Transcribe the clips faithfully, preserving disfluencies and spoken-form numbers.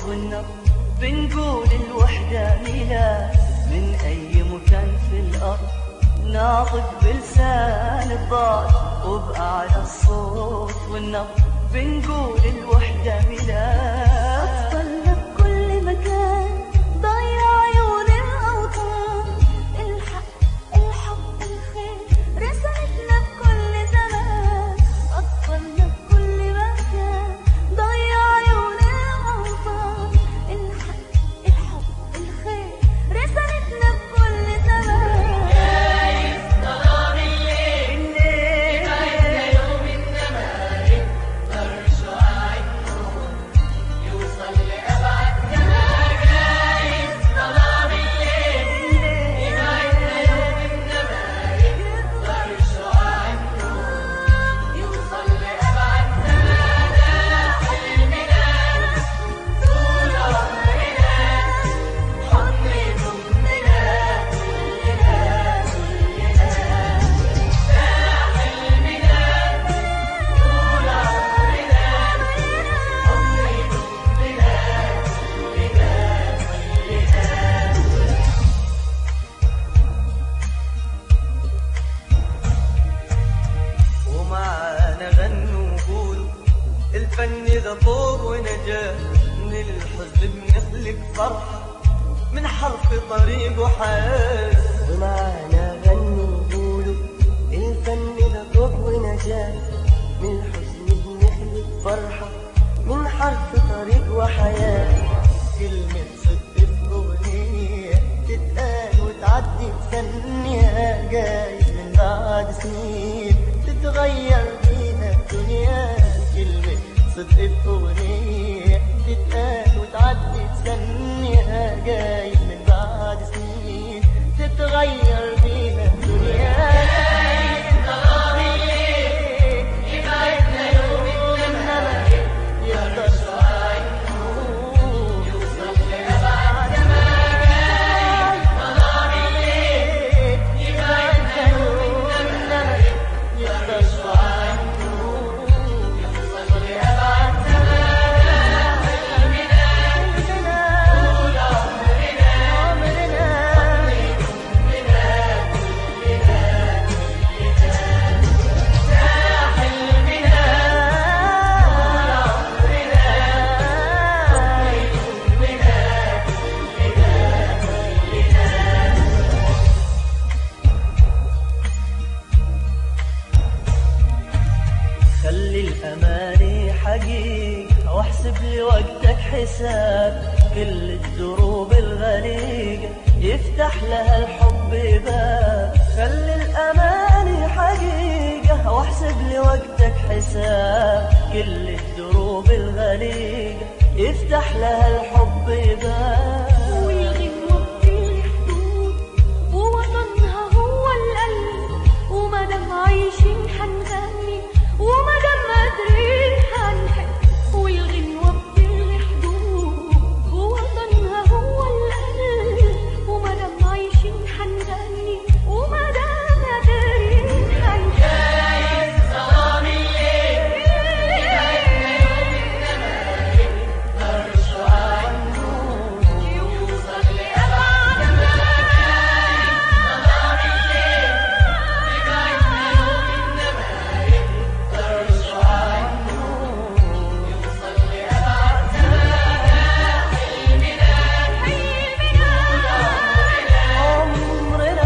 والنبض بنقول الوحدة ميلاد من أي مكان في الأرض، ناطق بلسان الضاد وبأعلى الصوت والنبض بنقول الوحدة ميلاد. أطفالنا بكل مكان ضايع عيون الأوطان، الحق الحب الخير رسالتنا بكل زمان. أطفالنا بكل مكان ضايع عيون الأوطان، الحق الحب الخير رسالتنا بكل زمان. جايز ظلام الليل يبعدنا يوم إنما يقدر شعاع النور يوصل لأبعد زمان. جايز ظلام الليل يبعدنا يوم إنما يقدر شعاع النور يوصل لأبعد زمان. حلمنا طول عمرنا حضن ضمنا كلنا كلنا. حلمنا طول عمرنا حضن ضمنا ومعانا غنوا وقولوا الفن ذا طوب ونجاة، من الحزن بنخلق فرحة من حرف طريق وحياة. ومعنا غنوا وقولوا الفن ده طوب ونجاة، من الحزن بنخلق فرحة من حرف طريق وحياة. كلمة صدق في أغنية تتقال وتعدي بثانية، جايز من بعد سنين تتغير بيها الدنيا. كلمة صدق في أغنية تتقال وتعدي بثانية، جايز من بعد سنين تتغير بيها الدنيا. ظلام الليل يبعدنا يوم إنما يقدر شعاع النور يوصل لأبعد زمان. ظلام الليل يبعدنا يوم إنما يقدر شعاع النور يوصل لأبعد زمان. حلمنا طول عمرنا حضن ضمنا خلي الأماني حقيقة واحسب لي وقتك حساب، كل الدروب الغريقة يفتح لها الحب باب. خلي الأماني حقيقة واحسب لي وقتك حساب، كل الدروب الغريقة يفتح لها الحب باب. والغنوة بكل حدود ووطنها هو القلب، ومادام عايشين حنغني ومادام قادرين حنحب. والغنوة بكل حدود ووطنها هو القلب، ومادام عايشين حنغني ومادام قادرين حنحب. جايز ظلام الليل يبعدنا يوم إنما يقدر شعاع النور يوصل لأبعد زمان. ظلام الليل يبعدنا يوم إنما يقدر شعاع النور يوصل لأبعد زمان. حلمنا عمرنا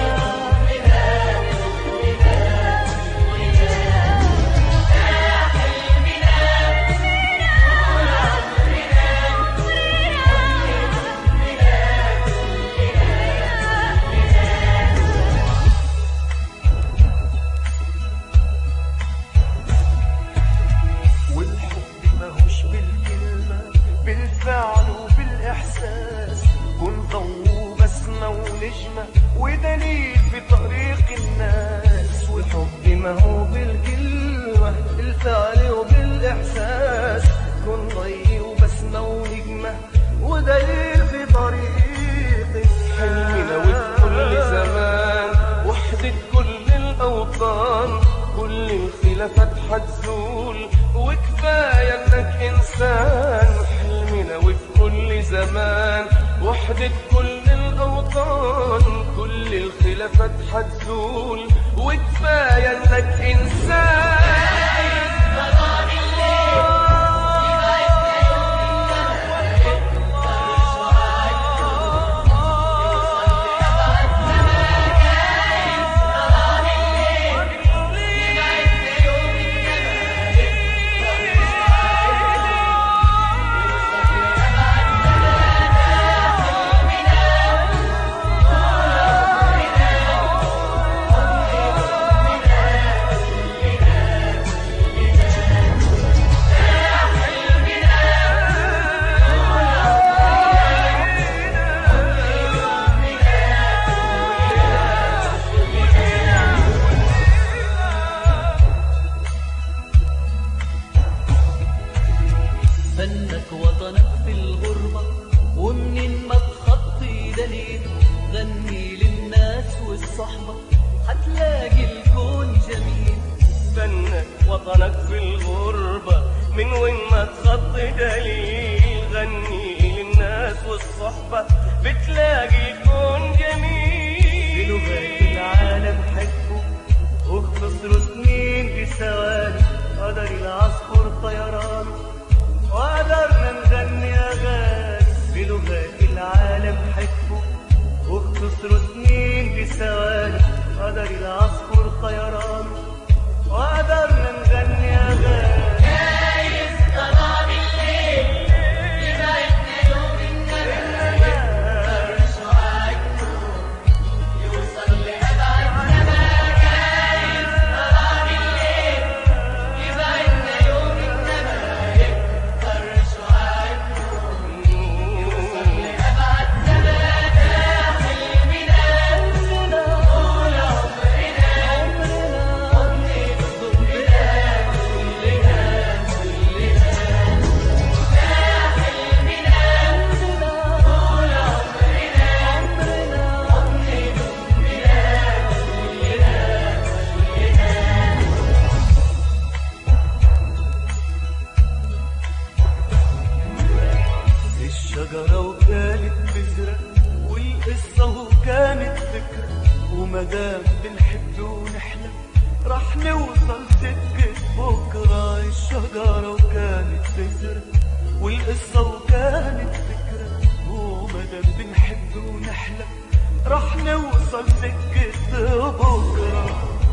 والحب ماهوش بالكلمة، بالفعل وبالإحساس. كن ضوء بسمة ونجمة ودليل في طريق الناس. والحب ماهو بالكلمة، بالفعل وبالإحساس. كن ضوء وبسمة ونجمة ودليل في طريق الناس. حلمنا وفي كل زمان وحدة كل الأوطان، كل الخلافات حتزول وكفاية انك انسان. حلمنا وفي الزمان، وحدة كل الأوطان، كل الخلافات حتزول، وكفاية انك انسان. فنك وطنك في الغربة، ومنين ما تخطي دليل، غني للناس والصحبة هتلاقي الكون جميل. فنك وطنك في الغربة، من وين ما تخطي دليل، غني للناس والصحبة بتلاقي الكون جميل. بلغات العالم حبه واختصروا سنين بثواني، قدر العصفور طيرانه وقدرنا نغني أغاني. بلغات العالم حبه واختصروا سنين بثواني، قدر العصفور طيرانه وقدرنا نغني أغاني. جايز ظلام الليل يبعدنا يوم النبي، فرشوا النور يوصل لأبعد سما. جايز ظلام الليل يبعدنا يوم النبي، فرشوا النور يوصل لأبعد سما. ده حلمنا طول الشجرة وكانت بذرة والقصة وكانت فكرة، ومدام بنحب ونحلم رح نوصل سكة بكرة. الشجرة وكانت بذرة والقصة وكانت فكرة، ومدام بنحب ونحلم رح نوصل سكة بكرة.